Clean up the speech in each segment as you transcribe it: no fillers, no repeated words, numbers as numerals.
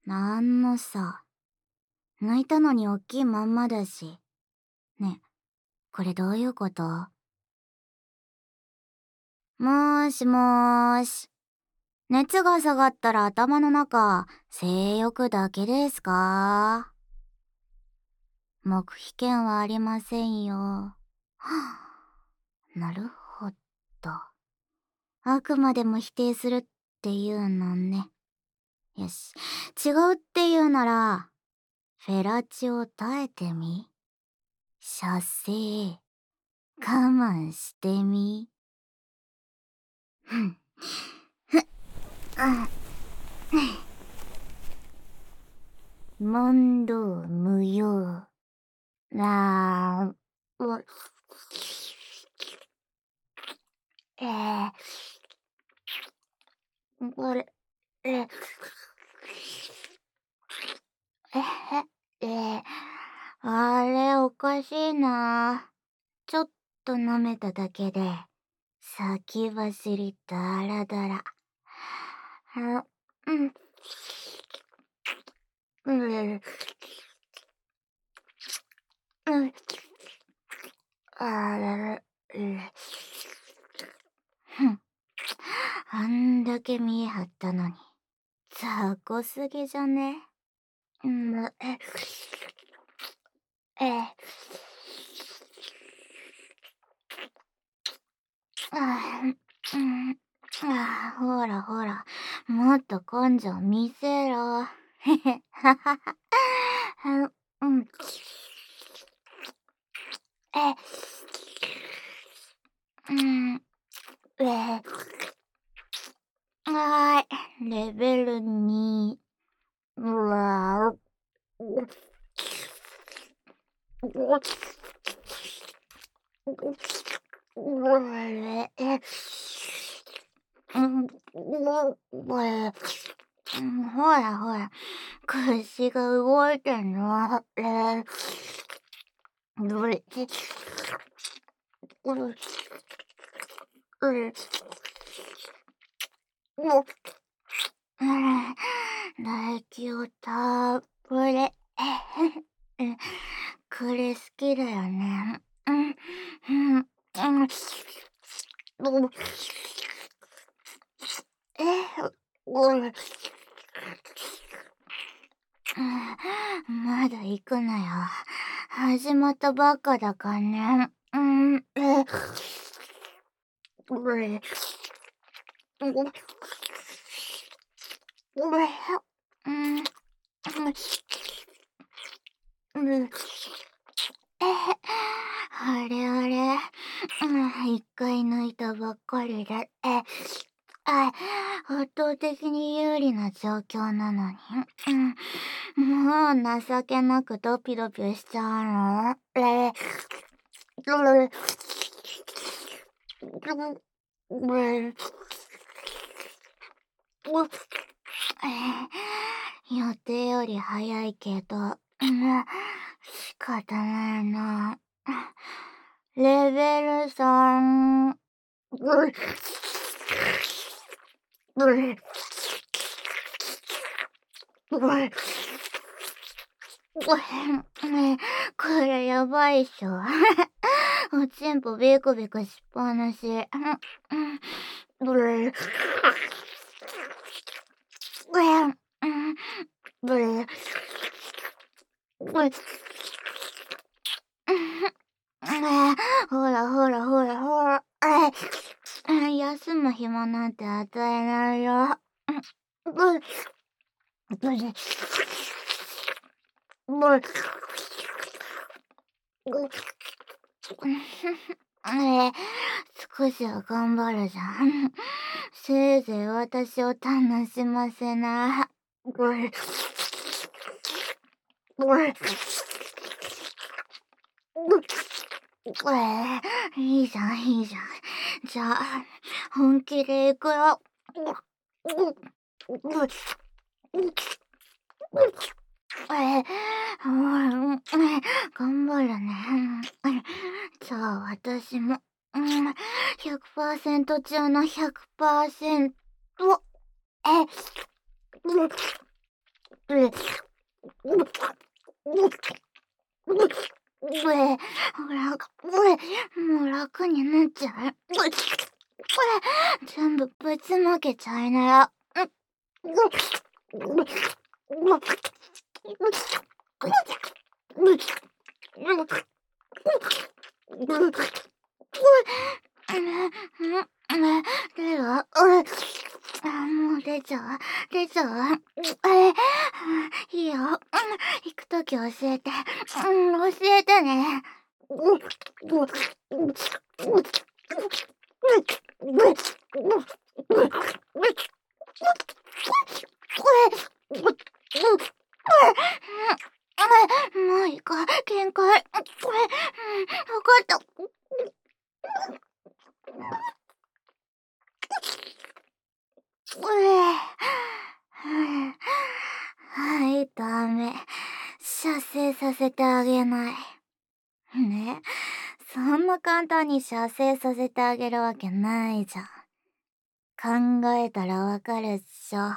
なんのさ、抜いたのにおっきいまんまだし。ね、これどういうこと？もーしもーし。熱が下がったら頭の中、性欲だけですか？黙秘権はありませんよ。はあ、なるほど。あくまでも否定するっていうのね。よし。違うっていうなら、フェラチオ耐えてみ。射精、我慢してみ。ふん。ふっ、あ、問答無用。あー、えー、これ、え、あれおかしいな。ちょっと舐めただけで、先走りだらだら。あ、うん。うん。うん。あれ、ふん。あんだけ見え張ったのに、雑魚すぎじゃね？うん、え、あ、うん、ほらほら、もっと根性見せろ。へへ、ははは。うん、え、うん、はーい、レベル2。うわー、うん、ほらほら、腰が動いてんの。どれ、うん、唾液をたっぷり。これ好きだよね。うん、うん、うん。うん、まだ行くなよ。始まったばっかだからね。うん、うん、あれあれ、一回抜いたばっかりで、圧倒的に有利な状況なのに、もう情けなくドピドピしちゃうの。予定より早いけど、仕方ないな。レベル3。これやばいっしょ。おちんぽビクビクしっぱなし。ほらほらほらほら。休む暇なんて与えないよ。少しは頑張るじゃん。せいぜい私を楽しませな。いいじゃん、いいじゃん。じゃあ、本気でいくよ。頑張るね。じゃあ、私も、100%中の100%。え、 もう楽になっちゃう。全部ぶちまけちゃいなよ。出る？もう出ちゃう？出ちゃう？いいよ。行くとき教えて。教えてね。もういいか、限界。わかった。はい、ダメ。射精させてあげない。ね、そんな簡単に射精させてあげるわけないじゃん。考えたらわかるっしょ。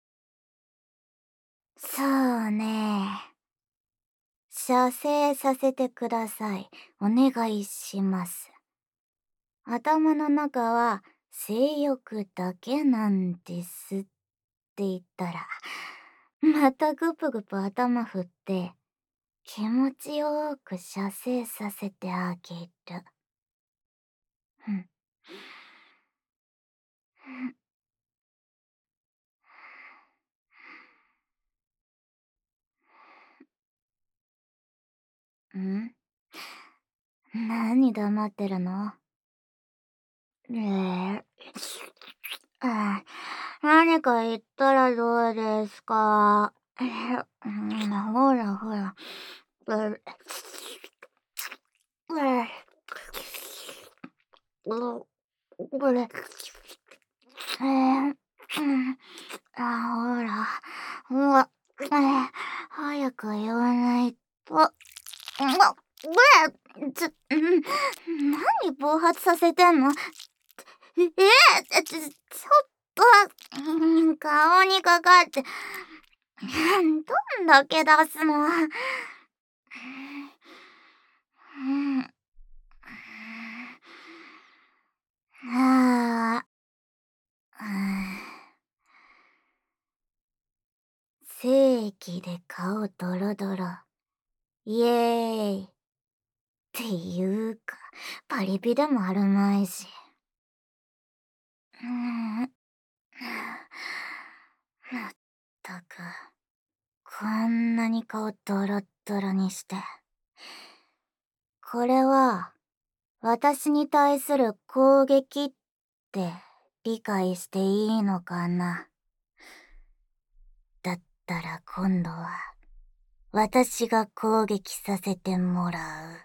そうね。射精させてください。お願いします。頭の中は性欲だけなんですって言ったら、またぐぷぐぷ頭振って気持ちよく射精させてあげる。うん。ん？何黙ってるの？何か言ったらどうですか？ほらほら。これ、ほら、早く言わないと。何暴発させてんの？ちょっと、顔にかかって、どんだけ出すの？あ正規で顔ドロドロ。イエーイ。っていうか、パリピでもあるまいし。まったく、こんなに顔ドロッドロにして。これは、私に対する攻撃って理解していいのかな？だったら今度は、私が攻撃させてもらう。